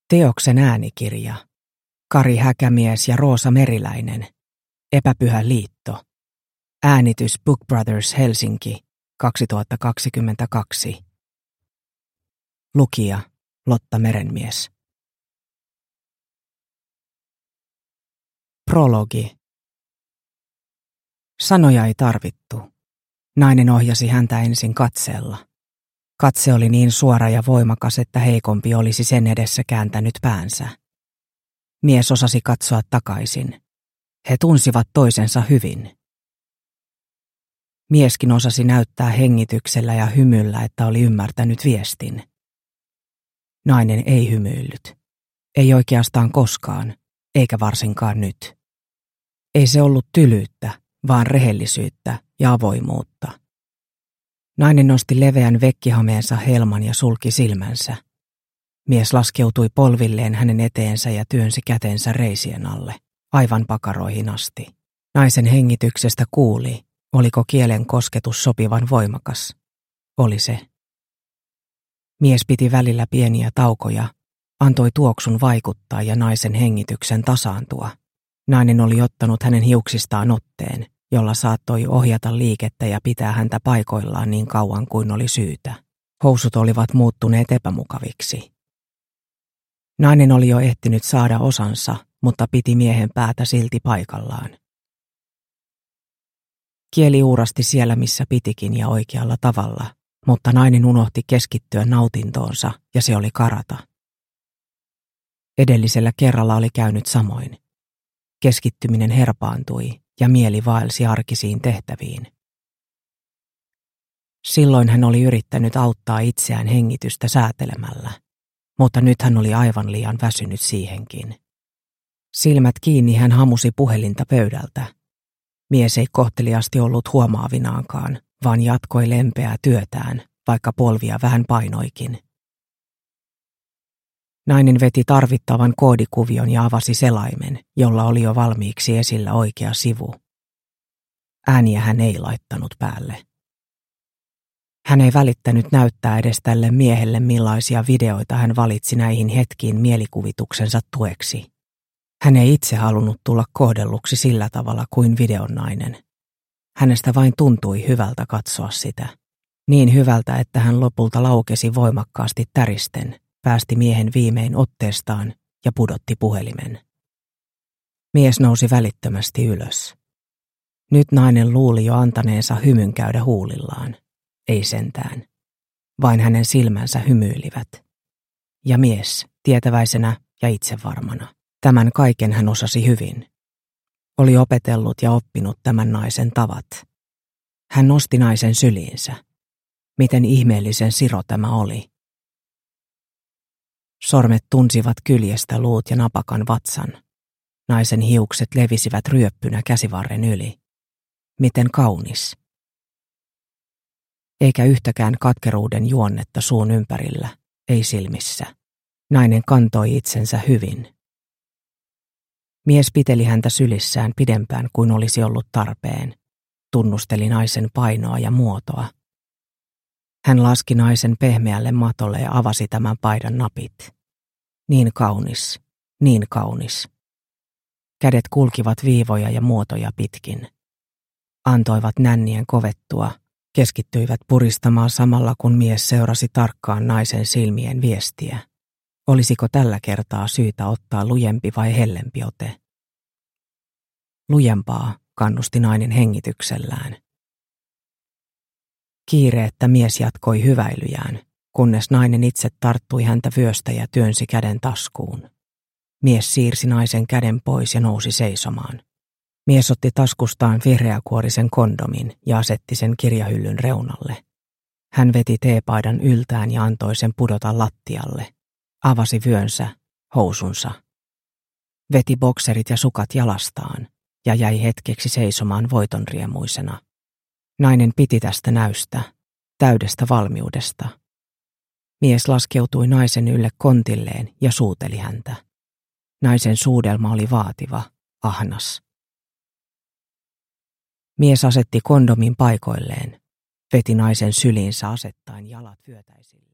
Teoksen äänikirja. Kari Häkämies ja Roosa Meriläinen. Epäpyhä liitto. Äänitys Book Brothers Helsinki 2022. Lukija Lotta Merenmies. Prologi. Sanoja ei tarvittu. Nainen ohjasi häntä ensin katseella. Katse oli niin suora ja voimakas, että heikompi olisi sen edessä kääntänyt päänsä. Mies osasi katsoa takaisin. He tunsivat toisensa hyvin. Mieskin osasi näyttää hengityksellä ja hymyllä, että oli ymmärtänyt viestin. Nainen ei hymyillyt. Ei oikeastaan koskaan, eikä varsinkaan nyt. Ei se ollut tylyyttä, vaan rehellisyyttä ja avoimuutta. Nainen nosti leveän vekkihameensa helman ja sulki silmänsä. Mies laskeutui polvilleen hänen eteensä ja työnsi kätensä reisien alle, aivan pakaroihin asti. Naisen hengityksestä kuuli, oliko kielen kosketus sopivan voimakas. Oli se. Mies piti välillä pieniä taukoja, antoi tuoksun vaikuttaa ja naisen hengityksen tasaantua. Nainen oli ottanut hänen hiuksistaan otteen, jolla saattoi ohjata liikettä ja pitää häntä paikoillaan niin kauan kuin oli syytä. Housut olivat muuttuneet epämukaviksi. Nainen oli jo ehtinyt saada osansa, mutta piti miehen päätä silti paikallaan. Kieli uurasti siellä, missä pitikin ja oikealla tavalla, mutta nainen unohti keskittyä nautintoonsa ja se oli karata. Edellisellä kerralla oli käynyt samoin. Keskittyminen herpaantui ja mieli vaelsi arkisiin tehtäviin. Silloin hän oli yrittänyt auttaa itseään hengitystä säätelemällä, mutta nyt hän oli aivan liian väsynyt siihenkin. Silmät kiinni hän hamusi puhelinta pöydältä. Mies ei kohteliasti ollut huomaavinaankaan, vaan jatkoi lempeää työtään, vaikka polvia vähän painoikin. Nainen veti tarvittavan koodikuvion ja avasi selaimen, jolla oli jo valmiiksi esillä oikea sivu. Ääniä hän ei laittanut päälle. Hän ei välittänyt näyttää edes tälle miehelle, millaisia videoita hän valitsi näihin hetkiin mielikuvituksensa tueksi. Hän ei itse halunnut tulla kohdelluksi sillä tavalla kuin videon nainen. Hänestä vain tuntui hyvältä katsoa sitä. Niin hyvältä, että hän lopulta laukesi voimakkaasti täristen, päästi miehen viimein otteestaan ja pudotti puhelimen. Mies nousi välittömästi ylös. Nyt nainen luuli jo antaneensa hymyn käydä huulillaan. Ei sentään. Vain hänen silmänsä hymyilivät. Ja mies, tietäväisenä ja itsevarmana. Tämän kaiken hän osasi hyvin. Oli opetellut ja oppinut tämän naisen tavat. Hän nosti naisen syliinsä. Miten ihmeellisen siro tämä oli. Sormet tunsivat kyljestä luut ja napakan vatsan. Naisen hiukset levisivät ryöppynä käsivarren yli. Miten kaunis. Eikä yhtäkään katkeruuden juonnetta suun ympärillä, ei silmissä. Nainen kantoi itsensä hyvin. Mies piteli häntä sylissään pidempään kuin olisi ollut tarpeen. Tunnusteli naisen painoa ja muotoa. Hän laski naisen pehmeälle matolle ja avasi tämän paidan napit. Niin kaunis, niin kaunis. Kädet kulkivat viivoja ja muotoja pitkin. Antoivat nännien kovettua, keskittyivät puristamaan samalla kun mies seurasi tarkkaan naisen silmien viestiä. Olisiko tällä kertaa syytä ottaa lujempi vai hellempi ote? Lujempaa, kannusti nainen hengityksellään. Kiireettä mies jatkoi hyväilyjään, kunnes nainen itse tarttui häntä vyöstä ja työnsi käden taskuun. Mies siirsi naisen käden pois ja nousi seisomaan. Mies otti taskustaan vihreäkuorisen kondomin ja asetti sen kirjahyllyn reunalle. Hän veti teepaidan yltään ja antoi sen pudota lattialle. Avasi vyönsä, housunsa. Veti bokserit ja sukat jalastaan ja jäi hetkeksi seisomaan voitonriemuisena. Nainen piti tästä näystä, täydestä valmiudesta. Mies laskeutui naisen ylle kontilleen ja suuteli häntä. Naisen suudelma oli vaativa, ahnas. Mies asetti kondomin paikoilleen, veti naisen syliinsä asettaen jalat vyötäisille.